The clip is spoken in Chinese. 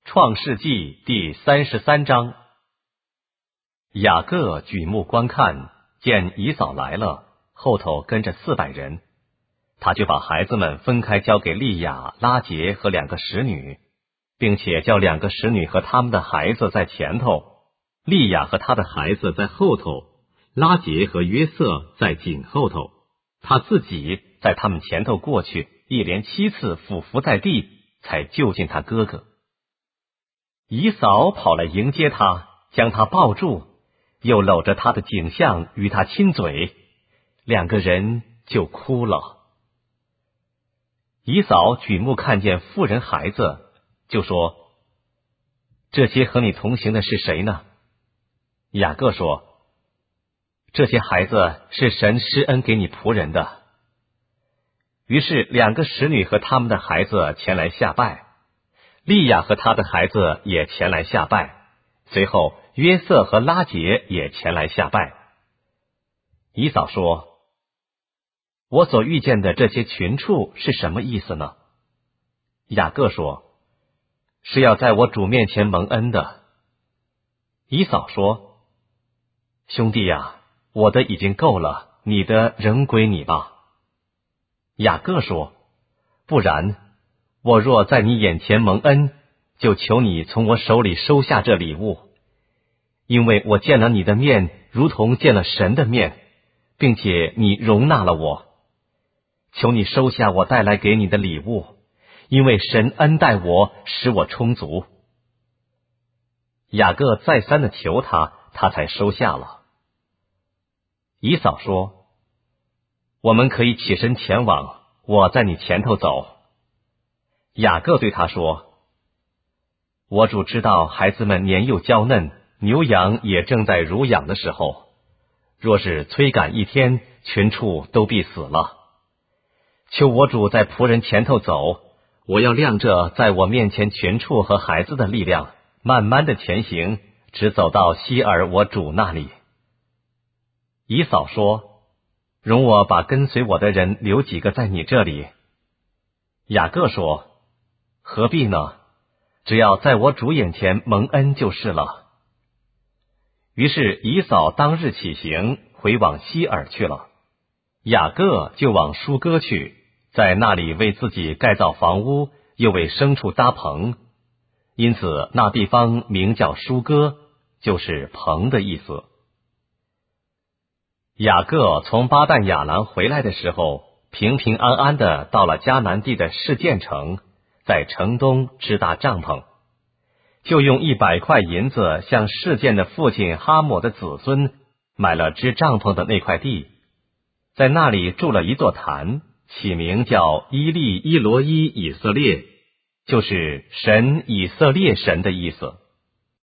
创世纪第33章。雅各举目观看，见以扫来了，后头跟着400人，他就把孩子们分开交给利亚、拉结和2个使女，并且叫2个使女和他们的孩子在前头，利亚和他的孩子在后头，拉结和约瑟在紧后头，他自己在他们前头过去，一连7次俯伏在地，才就近他哥哥。以扫跑来迎接他，将他抱住，又搂着他的颈项与他亲嘴，2个人就哭了。以扫举目看见妇人孩子，就说：这些和你同行的是谁呢？雅各说：这些孩子是神施恩给你仆人的。于是2个使女和他们的孩子前来下拜，利亚和他的孩子也前来下拜，随后约瑟和拉结也前来下拜。以扫说：我所遇见的这些群畜是什么意思呢？雅各说：是要在我主面前蒙恩的。以扫说：兄弟呀，我的已经够了，你的仍归你吧。雅各说：不然，我若在你眼前蒙恩，就求你从我手里收下这礼物，因为我见了你的面如同见了神的面，并且你容纳了我。求你收下我带来给你的礼物，因为神恩待我，使我充足。雅各再三的求他，他才收下了。以扫说：我们可以起身前往，我在你前头走。雅各对他说：我主知道孩子们年幼娇嫩，牛羊也正在乳养的时候，若是催赶1天，群畜都必死了。求我主在仆人前头走，我要量着在我面前群畜和孩子的力量，慢慢的前行，直走到西珥我主那里。以扫说：容我把跟随我的人留几个在你这里。雅各说：何必呢？只要在我主眼前蒙恩就是了。于是以扫当日起行，回往西珥去了。雅各就往舒歌去，在那里为自己盖造房屋，又为牲畜搭棚，因此那地方名叫舒歌，就是棚的意思。雅各从巴旦亚兰回来的时候，平平安安的到了迦南地的示剑城，在城东支搭帐篷，就用100块银子向示剑的父亲哈抹的子孙买了支帐篷的那块地，在那里筑了一座坛，起名叫伊利伊罗伊以色列，就是神以色列神的意思。